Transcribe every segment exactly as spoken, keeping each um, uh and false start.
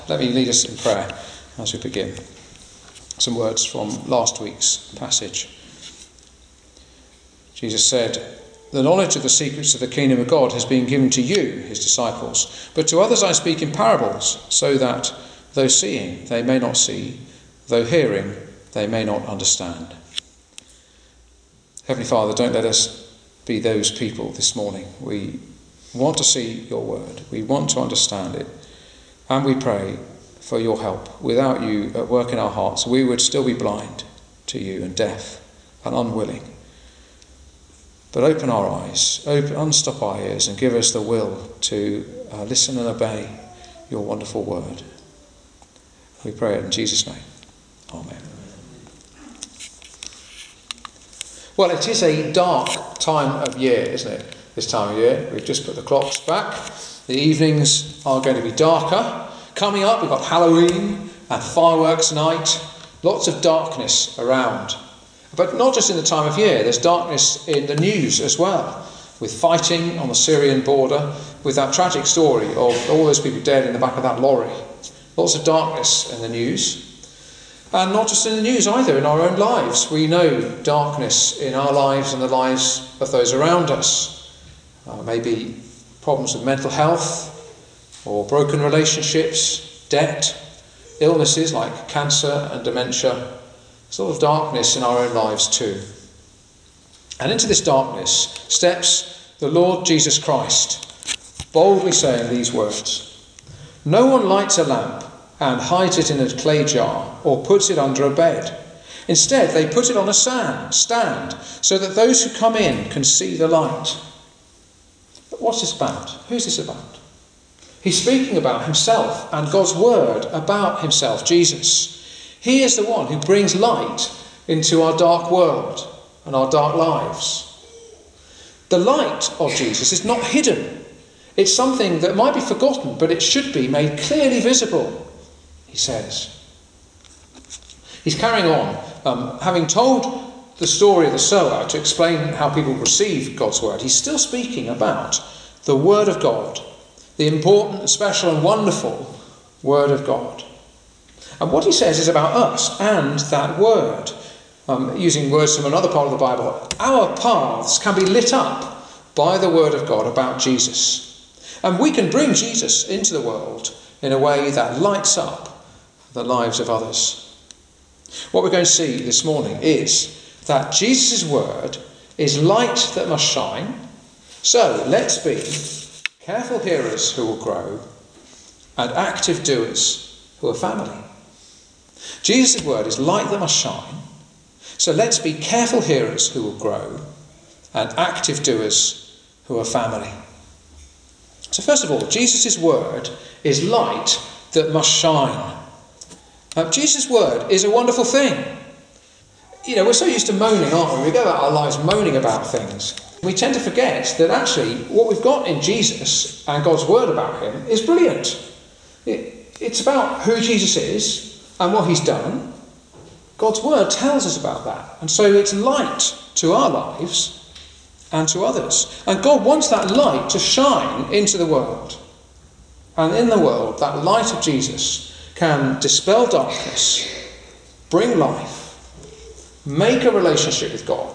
Let me lead us in prayer as we begin. Some words from last week's passage. Jesus said, "The knowledge of the secrets of the kingdom of God has been given to you, his disciples, but to others I speak in parables, so that, though seeing, they may not see, though hearing, they may not understand." Heavenly Father, don't let us be those people this morning. We want to see your word. We want to understand it. And we pray for your help. Without you at work in our hearts, we would still be blind to you and deaf and unwilling. But open our eyes, open, unstop our ears, and give us the will to uh, listen and obey your wonderful word. We pray it in Jesus' name. Amen. Well, it is a dark time of year, isn't it? This time of year. We've just put the clocks back. The evenings are going to be darker. Coming up, we've got Halloween and fireworks night. Lots of darkness around. But not just in the time of year, there's darkness in the news as well, with fighting on the Syrian border, with that tragic story of all those people dead in the back of that lorry. Lots of darkness in the news. And not just in the news either, in our own lives. We know darkness in our lives and the lives of those around us. Uh, maybe problems with mental health, or broken relationships, debt, illnesses like cancer and dementia. Sort of darkness in our own lives too. And into this darkness steps the Lord Jesus Christ, boldly saying these words: "No one lights a lamp and hides it in a clay jar or puts it under a bed. Instead, they put it on a stand, stand so that those who come in can see the light." But what's this about? Who's this about? He's speaking about himself and God's word about himself, Jesus. He is the one who brings light into our dark world and our dark lives. The light of Jesus is not hidden. It's something that might be forgotten, but it should be made clearly visible, he says. He's carrying on, um, having told the story of the sower to explain how people receive God's word. He's still speaking about the word of God, the important, special and wonderful word of God. And what he says is about us and that word. Um, using words from another part of the Bible, our paths can be lit up by the word of God about Jesus. And we can bring Jesus into the world in a way that lights up the lives of others. What we're going to see this morning is that Jesus' word is light that must shine. So let's be careful hearers who will grow and active doers who are family. Jesus' word is light that must shine. So let's be careful hearers who will grow and active doers who are family. So first of all, Jesus' word is light that must shine. Uh, Jesus' word is a wonderful thing. You know, we're so used to moaning, aren't we? We go about our lives moaning about things. We tend to forget that actually what we've got in Jesus and God's word about him is brilliant. It, it's about who Jesus is and what he's done. God's word tells us about that. And so it's light to our lives and to others. And God wants that light to shine into the world. And in the world, that light of Jesus can dispel darkness, bring life, make a relationship with God,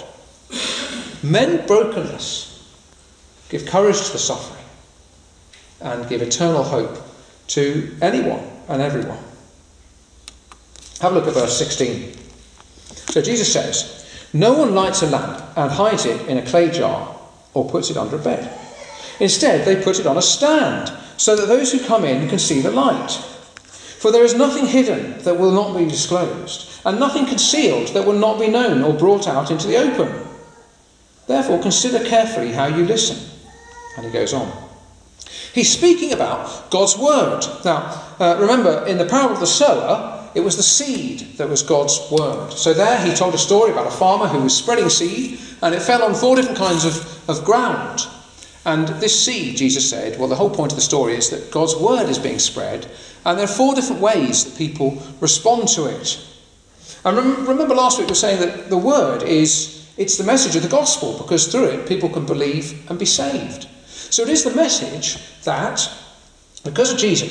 mend brokenness, give courage to the suffering, and give eternal hope to anyone and everyone. Have a look at verse sixteen. So Jesus says, "No one lights a lamp and hides it in a clay jar or puts it under a bed. Instead, they put it on a stand so that those who come in can see the light. For there is nothing hidden that will not be disclosed, and nothing concealed that will not be known or brought out into the open. Therefore, consider carefully how you listen." And he goes on. He's speaking about God's word. Now, uh, remember, in the parable of the sower, it was the seed that was God's word. So there he told a story about a farmer who was spreading seed, and it fell on four different kinds of, of ground. And this seed, Jesus said, well, the whole point of the story is that God's word is being spread, and there are four different ways that people respond to it. And rem- remember last week we were saying that the word is, it's the message of the gospel, because through it people can believe and be saved. So it is the message that because of Jesus,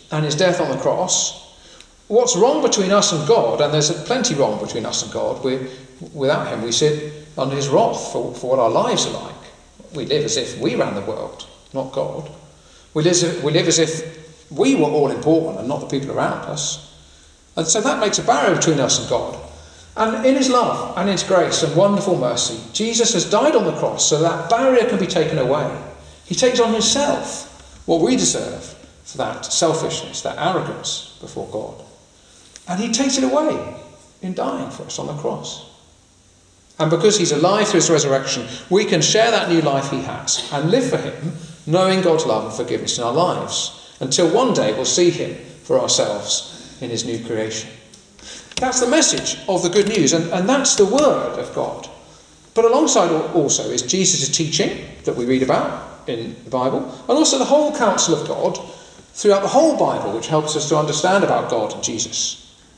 and his death on the cross, what's wrong between us and God, and there's plenty wrong between us and God, we, without him we sit under his wrath for, for what our lives are like. We live as if we ran the world, not God. We live, we live as if we were all important and not the people around us. And so that makes a barrier between us and God. And in his love and his grace and wonderful mercy, Jesus has died on the cross so that barrier can be taken away. He takes on himself what we deserve for that selfishness, that arrogance before God. And he takes it away in dying for us on the cross. And because he's alive through his resurrection, we can share that new life he has and live for him, knowing God's love and forgiveness in our lives, until one day we'll see him for ourselves in his new creation. That's the message of the good news, and, and that's the word of God. But alongside also is Jesus' teaching that we read about in the Bible, and also the whole counsel of God throughout the whole Bible, which helps us to understand about God and Jesus.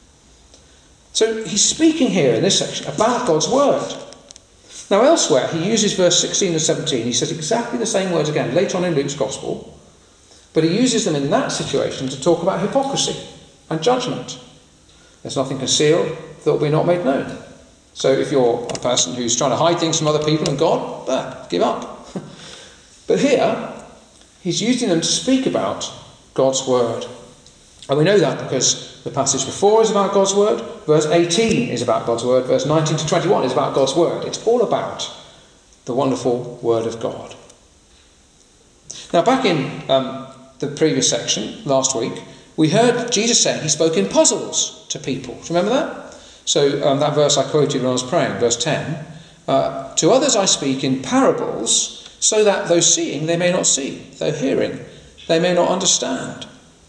So he's speaking here in this section about God's word. Now elsewhere he uses verse sixteen and seventeen. He says exactly the same words again later on in Luke's Gospel, but he uses them in that situation to talk about hypocrisy and judgment. There's nothing concealed that will be not made known. So if you're a person who's trying to hide things from other people and God, there, give up. But here, he's using them to speak about God's word. And we know that because the passage before is about God's word, verse eighteen is about God's word, verse nineteen to twenty-one is about God's word. It's all about the wonderful word of God. Now back in um, the previous section, last week, we heard Jesus say he spoke in puzzles to people. Do you remember that? So um, that verse I quoted when I was praying, verse ten. Uh, to others I speak in parables, so that though seeing they may not see, though hearing they may not understand.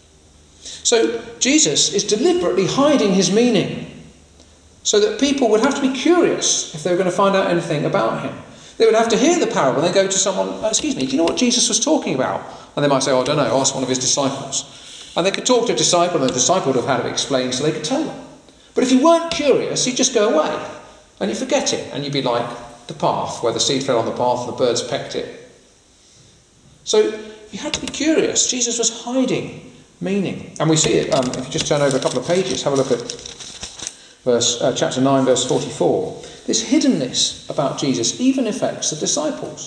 So Jesus is deliberately hiding his meaning, so that people would have to be curious if they were going to find out anything about him. They would have to hear the parable and then go to someone, oh, excuse me, do you know what Jesus was talking about? And they might say, oh, I don't know, ask one of his disciples. And they could talk to a disciple, and the disciple would have had it explained so they could tell them. But if you weren't curious, you'd just go away and you'd forget it, and you'd be like the path where the seed fell on the path and the birds pecked it. So you had to be curious. Jesus was hiding meaning. And we see it, um, if you just turn over a couple of pages, have a look at verse, uh, chapter nine, verse forty-four. This hiddenness about Jesus even affects the disciples.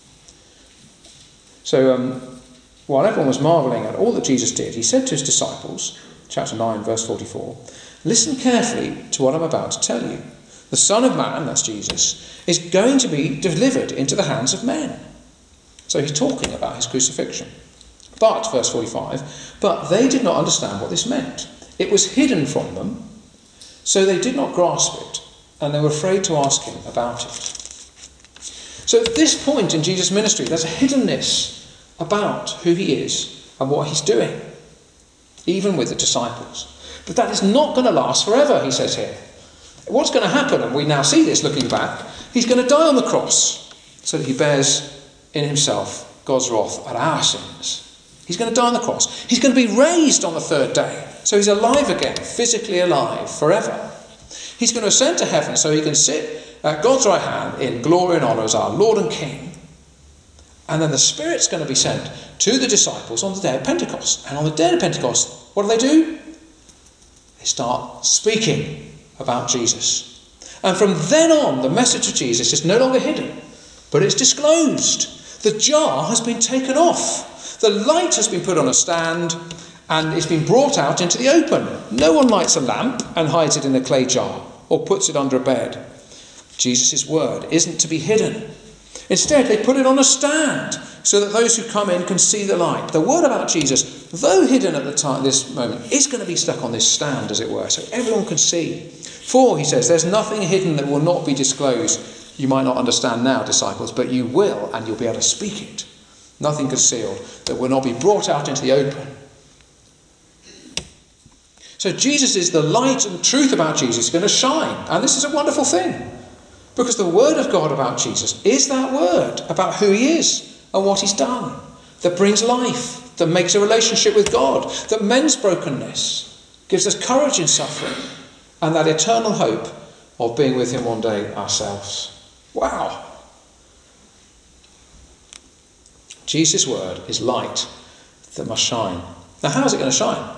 So um, while everyone was marvelling at all that Jesus did, he said to his disciples, chapter nine, verse forty-four, listen carefully to what I'm about to tell you. The Son of Man, that's Jesus, is going to be delivered into the hands of men. So he's talking about his crucifixion. But, verse forty-five, but they did not understand what this meant. It was hidden from them, so they did not grasp it, and they were afraid to ask him about it. So at this point in Jesus' ministry, there's a hiddenness about who he is and what he's doing, even with the disciples. But that is not going to last forever, he says here. What's going to happen, and we now see this looking back, he's going to die on the cross so that he bears in himself God's wrath at our sins. He's going to die on the cross. He's going to be raised on the third day. So he's alive again, physically alive, forever. He's going to ascend to heaven so he can sit at God's right hand in glory and honour as our Lord and King. And then the Spirit's going to be sent to the disciples on the day of Pentecost. And on the day of Pentecost, what do they do? They start speaking about Jesus. And from then on, the message of Jesus is no longer hidden, but it's disclosed. The jar has been taken off. The light has been put on a stand and it's been brought out into the open. No one lights a lamp and hides it in a clay jar or puts it under a bed. Jesus' word isn't to be hidden. Instead, they put it on a stand so that those who come in can see the light. The word about Jesus, though hidden at the time, this moment, is going to be stuck on this stand, as it were, so everyone can see. For, he says, there's nothing hidden that will not be disclosed. You might not understand now, disciples, but you will, and you'll be able to speak it. Nothing concealed that will not be brought out into the open. So Jesus is the light, and truth about Jesus is going to shine. And this is a wonderful thing. Because the word of God about Jesus is that word about who he is and what he's done. That brings life, that makes a relationship with God, that mends brokenness, gives us courage in suffering, and that eternal hope of being with him one day ourselves. Wow! Jesus' word is light that must shine. Now, how's it going to shine?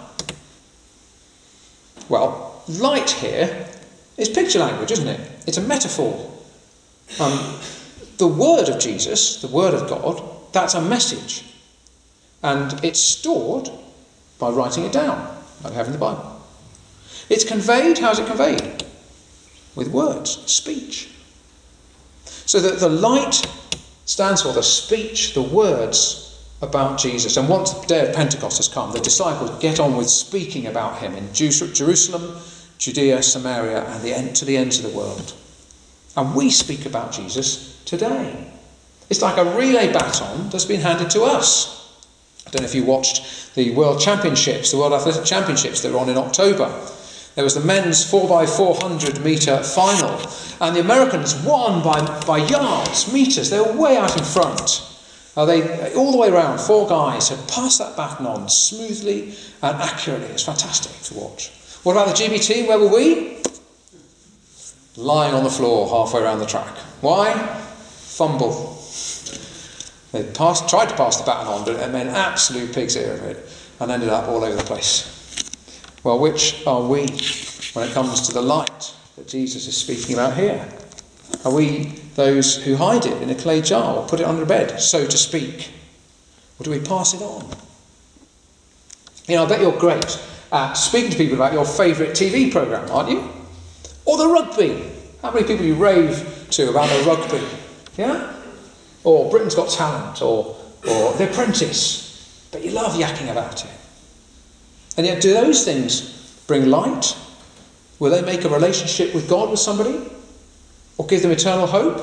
Well, light here is picture language, isn't it? It's a metaphor. Um, the word of Jesus, the word of God, that's a message. And it's stored by writing it down, like we have in the Bible. It's conveyed, how's it conveyed? With words, speech. So that the light stands for the speech, the words about Jesus. And once the day of Pentecost has come, the disciples get on with speaking about him in Jerusalem, Judea, Samaria, and the end, to the ends of the world. And we speak about Jesus today. It's like a relay baton that's been handed to us. I don't know if you watched the World Championships, the World Athletic Championships that were on in October. There was the men's four by four hundred metre final, and the Americans won by, by yards, metres. They were way out in front. Uh, they, all the way around, four guys had passed that baton on smoothly and accurately. It's fantastic to watch. What about the G B T? Where were we? Lying on the floor halfway around the track. Why? Fumble. They passed, tried to pass the baton on, but it made an absolute pig's ear of it and ended up all over the place. Well, which are we when it comes to the light that Jesus is speaking about here? Are we those who hide it in a clay jar or put it under a bed, so to speak? Or do we pass it on? You know, I bet you're great at speaking to people about your favourite T V programme, aren't you? Or the rugby. How many people do you rave to about the rugby? Yeah? Or Britain's Got Talent, or, or The Apprentice. But you love yakking about it. And yet, do those things bring light? Will they make a relationship with God with somebody? Or give them eternal hope?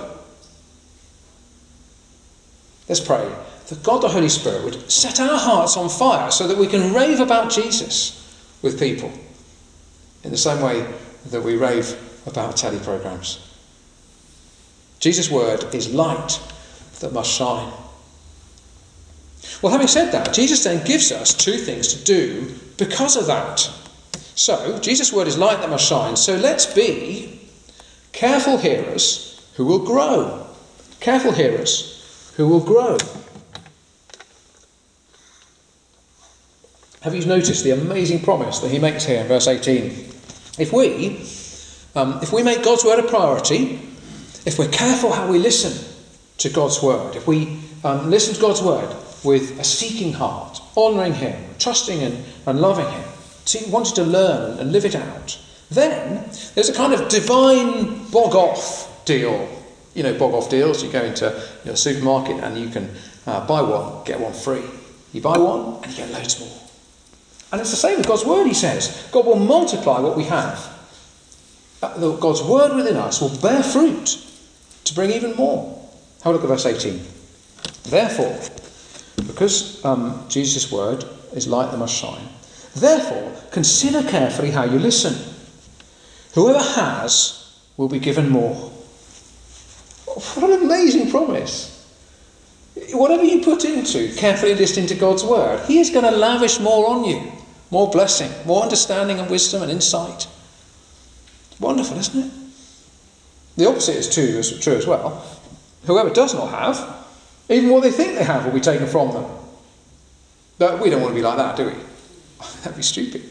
Let's pray that God the Holy Spirit would set our hearts on fire so that we can rave about Jesus with people in the same way that we rave about telly programmes. Jesus' word is light that must shine. Well, having said that, Jesus then gives us two things to do because of that. So, Jesus' word is light that must shine, so let's be careful hearers who will grow. Careful hearers who will grow. Have you noticed the amazing promise that he makes here in verse eighteen? If we, um, if we make God's word a priority, if we're careful how we listen to God's word, if we um, listen to God's word with a seeking heart, honouring him, trusting and, and loving him, see, wanting to learn and live it out, then there's a kind of divine bog-off deal. You know, bog-off deals, you go into you know, a supermarket and you can uh, buy one, get one free. You buy one and you get loads more. And it's the same with God's word, he says. God will multiply what we have. Uh, God's word within us will bear fruit to bring even more. Have a look at verse eighteen. Therefore, because um, Jesus' word is light that must shine, therefore consider carefully how you listen. Whoever has will be given more. What an amazing promise. Whatever you put into carefully listening to God's word, he is going to lavish more on you. More blessing, more understanding and wisdom and insight. Wonderful, isn't it? The opposite is true, is true as well. Whoever does not have, even what they think they have will be taken from them. But we don't want to be like that, do we? That'd be stupid.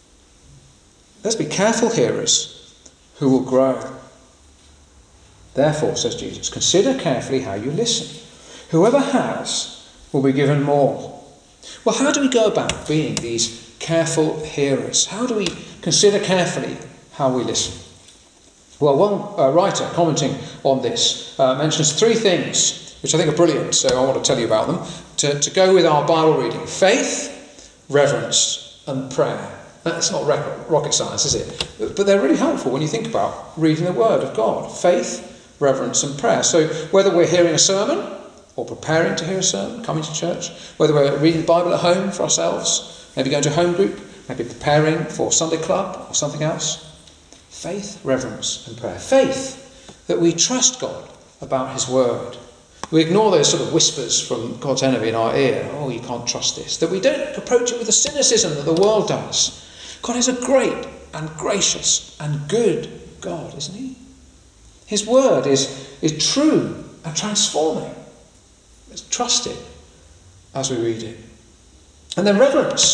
Let's be careful hearers who will grow. Therefore, says Jesus, consider carefully how you listen. Whoever has will be given more. Well, how do we go about being these careful hearers? How do we consider carefully how we listen? Well, one uh, writer commenting on this uh, mentions three things which I think are brilliant, so I want to tell you about them, to, to go with our Bible reading. Faith, reverence and prayer. That's not rocket science, is it? But they're really helpful when you think about reading the Word of God. Faith, reverence and prayer. So whether we're hearing a sermon or preparing to hear a sermon, coming to church, whether we're reading the Bible at home for ourselves, maybe going to a home group, maybe preparing for Sunday club or something else, faith, reverence and prayer. Faith, that we trust God about his word. We ignore those sort of whispers from God's enemy in our ear. Oh, you can't trust this. That we don't approach it with the cynicism that the world does. God is a great and gracious and good God, isn't he? His word is, is true and transforming. Let's trust it as we read it. And then reverence.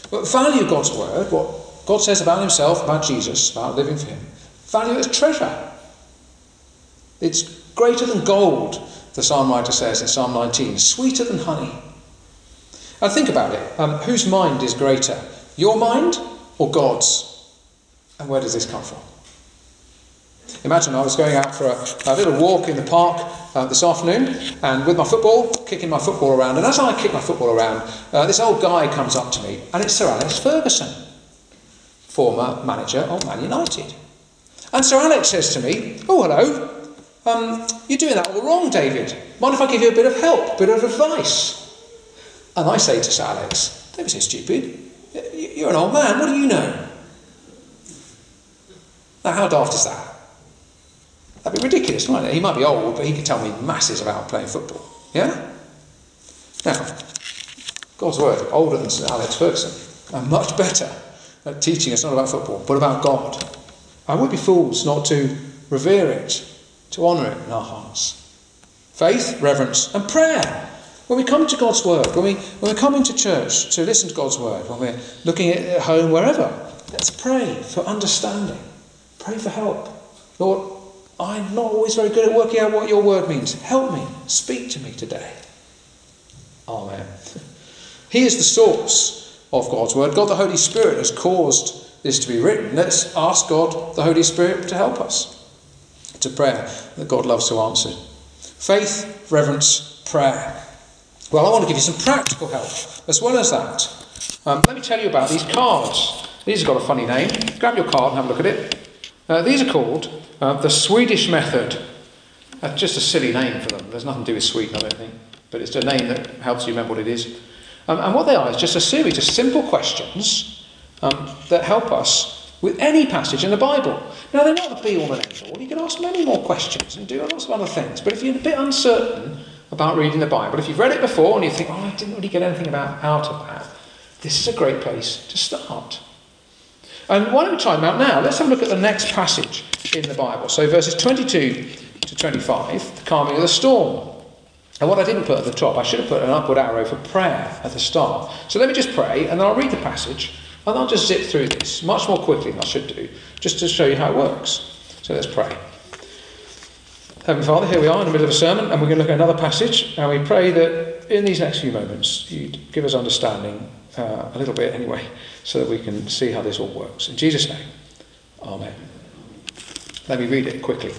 But value God's word, what God says about himself, about Jesus, about living for him. Value it as treasure. It's greater than gold, the psalm writer says in Psalm nineteen, sweeter than honey. And think about it. Um, whose mind is greater? Your mind or God's? And where does this come from? Imagine I was going out for a, a little walk in the park uh, this afternoon, and with my football, kicking my football around. And as I kick my football around, uh, this old guy comes up to me, and it's Sir Alex Ferguson, former manager of Man United. And Sir Alex says to me, "Oh, hello. Um, you're doing that all wrong, David. Mind if I give you a bit of help, a bit of advice?" And I say to Sir Alex, "Don't be so stupid. You're an old man. What do you know?" Now, how daft is that? That'd be ridiculous, mightn't it? He might be old, but he could tell me masses about playing football. Yeah? Now, God's word, older than Sir Alex Ferguson, and much better at teaching us not about football, but about God. I would be fools not to revere it, to honour it in our hearts. Faith, reverence, and prayer. When we come to God's word, when, we, when we're coming to church to listen to God's word, when we're looking at home, wherever, let's pray for understanding. Pray for help. Lord, I'm not always very good at working out what your word means. Help me. Speak to me today. Amen. He is the source of God's word. God the Holy Spirit has caused this to be written. Let's ask God the Holy Spirit to help us. It's a prayer that God loves to answer. Faith, reverence, prayer. Well, I want to give you some practical help as well as that. Um, let me tell you about these cards. These have got a funny name. Grab your card and have a look at it. Uh, these are called uh, the Swedish Method. That's just a silly name for them. There's nothing to do with Sweden, I don't think. But it's a name that helps you remember what it is. Um, and what they are is just a series of simple questions um, that help us with any passage in the Bible. Now, they're not the be-all and end-all. You can ask many more questions and do lots of other things. But if you're a bit uncertain about reading the Bible, if you've read it before and you think, oh, I didn't really get anything about out of that, this is a great place to start. And why don't we try them out now? Let's have a look at the next passage in the Bible. So verses twenty-two to twenty-five, the calming of the storm. And what I didn't put at the top, I should have put an upward arrow for prayer at the start. So let me just pray, and then I'll read the passage, and I'll just zip through this much more quickly than I should do, just to show you how it works. So let's pray. Heavenly Father, here we are in the middle of a sermon, and we're going to look at another passage, and we pray that in these next few moments you'd give us understanding, uh, a little bit anyway, so that we can see how this all works. In Jesus' name, amen. Let me read it quickly.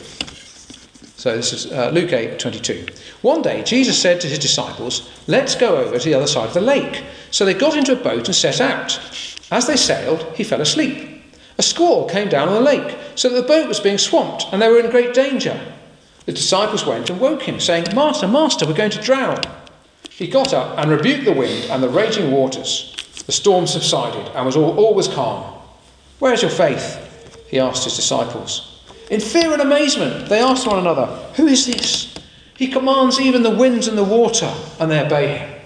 So this is uh, Luke eight twenty-two. One day Jesus said to his disciples, "Let's go over to the other side of the lake." So they got into a boat and set out. As they sailed, he fell asleep. A squall came down on the lake, so that the boat was being swamped, and they were in great danger. The disciples went and woke him, saying, "Master, Master, we're going to drown." He got up and rebuked the wind and the raging waters. The storm subsided, and was all, all was calm. "Where is your faith?" he asked his disciples. In fear and amazement, they asked one another, "Who is this? He commands even the winds and the water, and they obey him."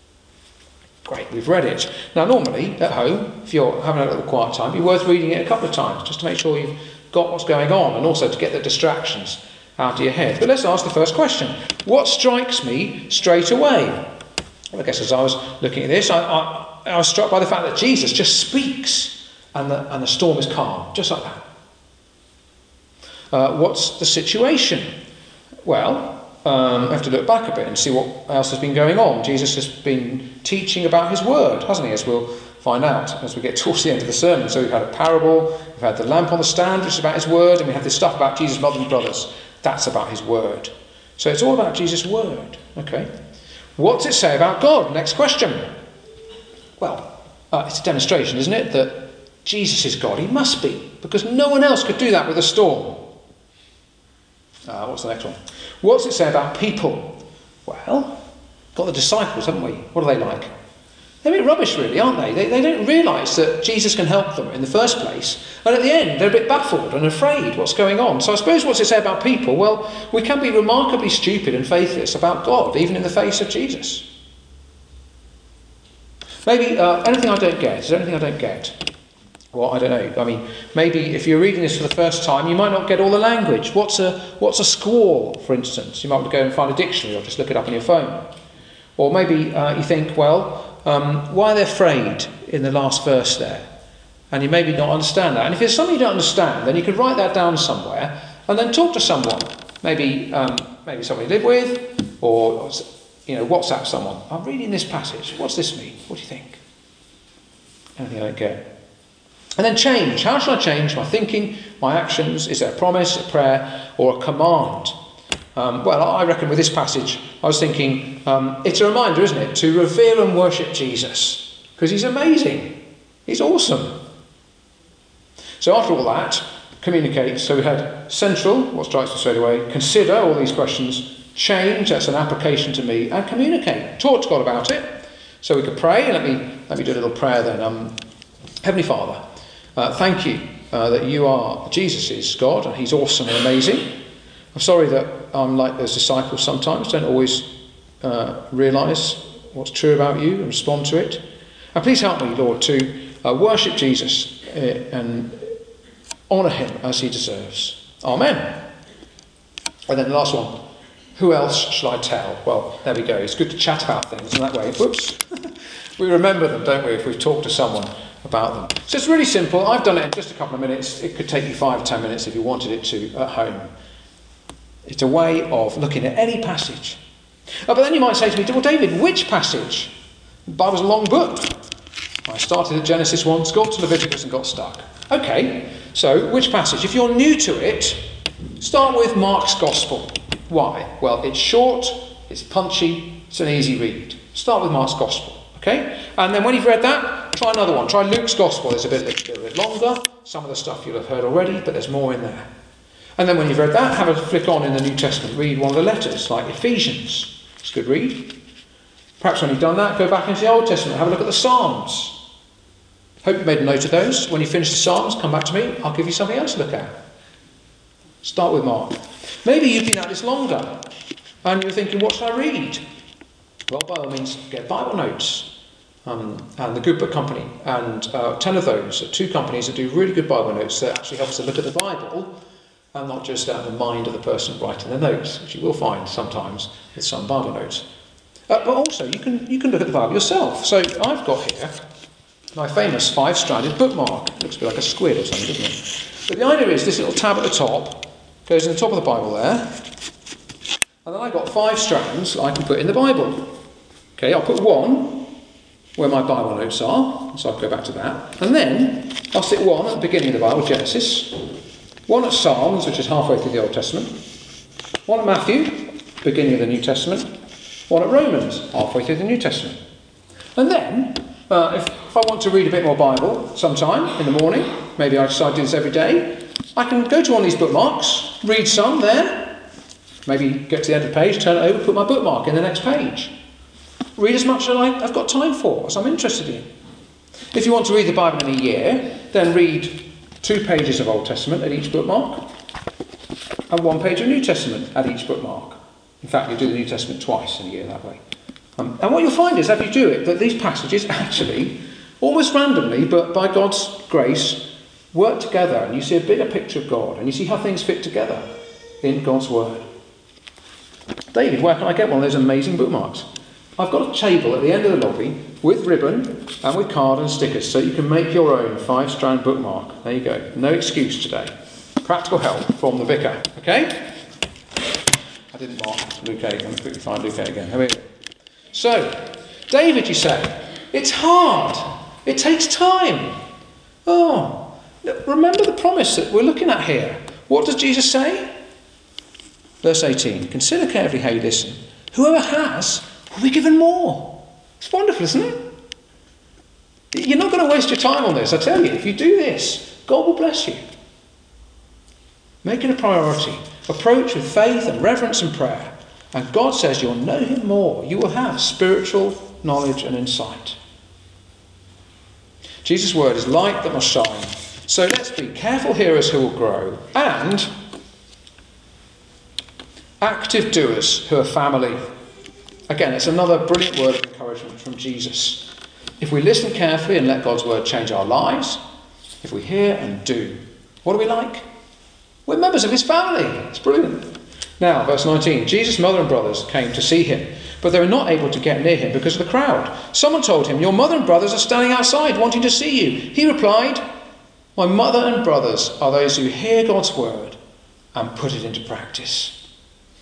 Great, we've read it. Now, normally, at home, if you're having a little quiet time, it'd be worth reading it a couple of times, just to make sure you've got what's going on, and also to get the distractions out of your head. But let's ask the first question. What strikes me straight away? Well, I guess as I was looking at this, I, I, I was struck by the fact that Jesus just speaks, and the, and the storm is calm, just like that. Uh, what's the situation? Well, um, I have to look back a bit and see what else has been going on. Jesus has been teaching about his word, hasn't he, as we'll find out as we get towards the end of the sermon. So we've had a parable, we've had the lamp on the stand, which is about his word, and we have this stuff about Jesus' mother and brothers. That's about his word. So it's all about Jesus' word. Okay. What's it say about God? Next question. Well, uh, it's a demonstration, isn't it, that Jesus is God. He must be, because no one else could do that with a storm. Uh, what's the next one? What's it say about people? Well, got the disciples, haven't we? What are they like? They're a bit rubbish, really, aren't they? They, they don't realise that Jesus can help them in the first place. And at the end, they're a bit baffled and afraid what's going on. So I suppose what's it say about people? Well, we can be remarkably stupid and faithless about God, even in the face of Jesus. Maybe uh, anything I don't get. Is there anything I don't get? Well, I don't know. I mean, maybe if you're reading this for the first time, you might not get all the language. What's a what's a squall, for instance? You might want to go and find a dictionary or just look it up on your phone. Or maybe uh, you think, well, um, why are they afraid? in the last verse there. And you maybe not understand that. And if there's something you don't understand, then you could write that down somewhere and then talk to someone. Maybe um, maybe someone you live with, or you know, WhatsApp someone. I'm reading this passage. What's this mean? What do you think? Anything I don't get. And then change. How should I change my thinking, my actions? Is there a promise, a prayer, or a command? Um, well, I reckon with this passage, I was thinking, um, it's a reminder, isn't it, to revere and worship Jesus. Because he's amazing. He's awesome. So after all that, communicate. So we had central, what strikes us straight away, consider all these questions, change, that's an application to me, and communicate. Talk to God about it. So we could pray. Let me, let me do a little prayer then. Um, Heavenly Father, uh, thank you uh, that you are, Jesus is God, and he's awesome and amazing. I'm sorry that I'm like those disciples sometimes, don't always uh, realise what's true about you and respond to it. And please help me, Lord, to uh, worship Jesus uh, and honour him as he deserves. Amen. And then the last one, who else shall I tell? Well, there we go. It's good to chat about things in that way. Whoops. We remember them, don't we, if we've talked to someone about them. So it's really simple. I've done it in just a couple of minutes. It could take you five, ten minutes if you wanted it to at home. It's a way of looking at any passage. Oh, but then you might say to me, well, David, which passage? The Bible's a long book. I started at Genesis one, got to Leviticus and got stuck. Okay, so which passage? If you're new to it, start with Mark's Gospel. Why? Well, it's short, it's punchy, it's an easy read. Start with Mark's Gospel, okay? And then when you've read that, try another one. Try Luke's Gospel. It's a bit, a bit longer. Some of the stuff you'll have heard already, but there's more in there. And then when you've read that, have a flick on in the New Testament. Read one of the letters, like Ephesians. It's a good read. Perhaps when you've done that, go back into the Old Testament. Have a look at the Psalms. Hope you made a note of those. When you finish the Psalms, come back to me. I'll give you something else to look at. Start with Mark. Maybe you've been at this longer and you're thinking, what should I read? Well, by all means, get Bible notes. Um, and the Good Book Company, and uh, ten of those are two companies that do really good Bible notes that actually help us to look at the Bible and not just out of the mind of the person writing the notes, which you will find sometimes with some Bible notes. Uh, but also, you can you can look at the Bible yourself. So I've got here my famous five-stranded bookmark. It looks a bit like a squid or something, doesn't it? But the idea is this little tab at the top goes in the top of the Bible there, and then I've got five strands I can put in the Bible. Okay, I'll put one where my Bible notes are, so I'll go back to that, and then I'll stick one at the beginning of the Bible, Genesis, one at Psalms, which is halfway through the Old Testament, one at Matthew, beginning of the New Testament, one at Romans, halfway through the New Testament. And then, uh, if, if I want to read a bit more Bible sometime in the morning, maybe I decide to do this every day, I can go to one of these bookmarks, read some there, maybe get to the end of the page, turn it over, put my bookmark in the next page. Read as much as I've got time for, as I'm interested in. If you want to read the Bible in a year, then read two pages of Old Testament at each bookmark and one page of New Testament at each bookmark. In fact, you do the New Testament twice in a year that way. Um, and what you'll find is, as you do it, that these passages actually, almost randomly, but by God's grace, work together, and you see a bigger picture of God, and you see how things fit together in God's Word. David, where can I get one of those amazing bookmarks? I've got a table at the end of the lobby with ribbon and with card and stickers, so you can make your own five-strand bookmark. There you go. No excuse today. Practical help from the vicar. Okay? I didn't mark Luke eight. Let me quickly find Luke eight again. Here we go. So, David, you say, it's hard. It takes time. Oh, remember the promise that we're looking at here. What does Jesus say? Verse eighteen. Consider carefully how you listen. Whoever has will be given more. It's wonderful, isn't it? You're not going to waste your time on this, I tell you. If you do this, God will bless you. Make it a priority. Approach with faith and reverence and prayer. And God says you'll know him more. You will have spiritual knowledge and insight. Jesus' word is light that must shine. So let's be careful hearers who will grow, and active doers who are family. Again, it's another brilliant word of encouragement from Jesus. If we listen carefully and let God's word change our lives, if we hear and do, what are we like? We're members of his family. It's brilliant. Now, verse nineteen, Jesus' mother and brothers came to see him, but they were not able to get near him because of the crowd. Someone told him, your mother and brothers are standing outside wanting to see you. He replied, my mother and brothers are those who hear God's word and put it into practice.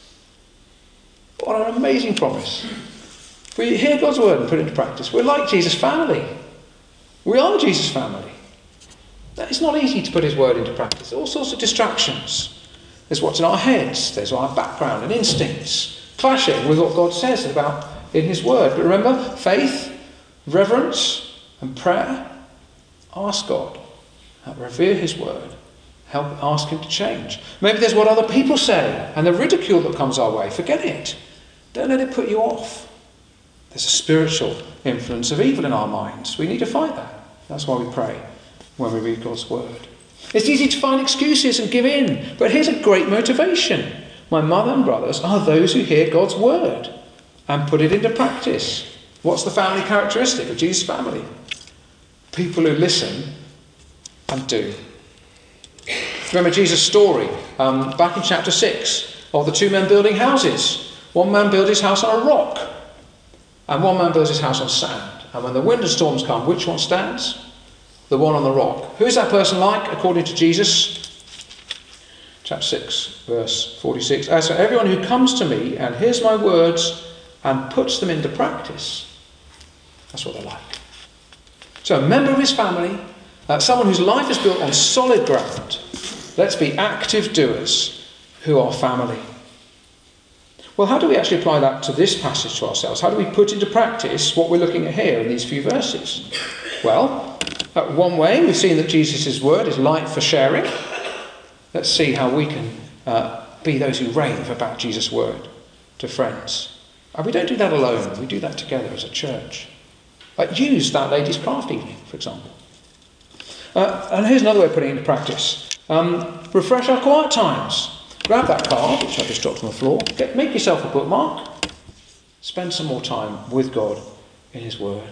What an amazing promise. If we hear God's word and put it into practice, we're like Jesus' family. We are Jesus' family. It's not easy to put his word into practice. All sorts of distractions. There's what's in our heads. There's our background and instincts clashing with what God says about in his word. But remember, faith, reverence and prayer. Ask God. Revere his word. Help ask him to change. Maybe there's what other people say and the ridicule that comes our way. Forget it. Don't let it put you off. There's a spiritual influence of evil in our minds. We need to fight that. That's why we pray when we read God's word. It's easy to find excuses and give in, but here's a great motivation. My mother and brothers are those who hear God's word and put it into practice. What's the family characteristic of Jesus' family? People who listen and do. Remember Jesus' story um, back in chapter six of the two men building houses. One man built his house on a rock and one man builds his house on sand. And when the wind and storms come, which one stands? The one on the rock. Who is that person like according to Jesus? Chapter six, verse forty-six. As for everyone who comes to me and hears my words and puts them into practice, that's what they're like. So a member of his family, uh, someone whose life is built on solid ground. Let's be active doers who are family. Well, how do we actually apply that to this passage to ourselves? How do we put into practice what we're looking at here in these few verses? Well, uh, one way, we've seen that Jesus' word is light for sharing. Let's see how we can uh, be those who rave about Jesus' word to friends. And we don't do that alone. We do that together as a church. Like use that ladies' craft evening, for example. Uh, and here's another way of putting it into practice. Um, refresh our quiet times. Grab that card, which I just dropped on the floor. Get, make yourself a bookmark. Spend some more time with God in his word.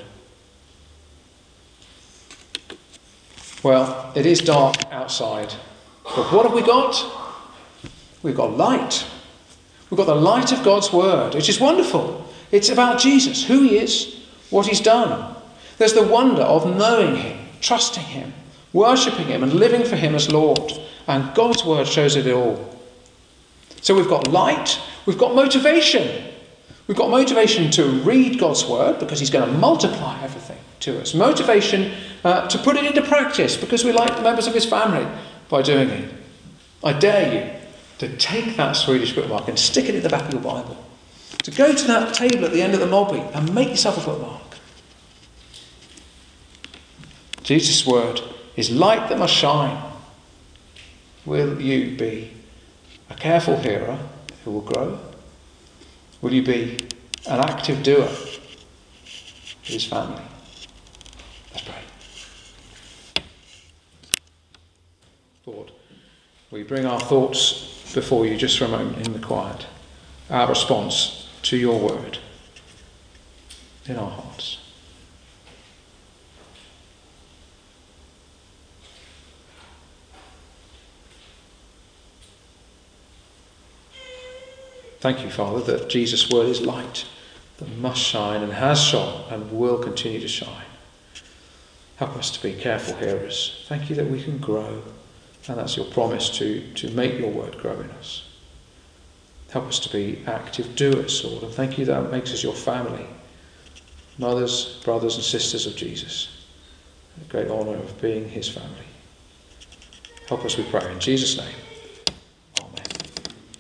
Well, it is dark outside. But what have we got? We've got light. We've got the light of God's word, which is wonderful. It's about Jesus, who he is, what he's done. There's the wonder of knowing him, trusting him, worshipping him and living for him as Lord. And God's word shows it all. So we've got light, we've got motivation. We've got motivation to read God's word because he's going to multiply everything to us. Motivation uh, to put it into practice because we're like members of his family by doing it. I dare you to take that Swedish bookmark and stick it in the back of your Bible. To go to that table at the end of the lobby and make yourself a bookmark. Jesus' word is light that must shine. Will you be a careful hearer who will grow? Will you be an active doer with his family? Let's pray. Lord, we bring our thoughts before you just for a moment in the quiet. Our response to your word in our hearts. Thank you, Father, that Jesus' word is light that must shine and has shone and will continue to shine. Help us to be careful hearers. Thank you that we can grow, and that's your promise to, to make your word grow in us. Help us to be active doers, Lord, and thank you that it makes us your family, mothers, brothers and sisters of Jesus. A great honour of being his family. Help us, we pray, in Jesus' name.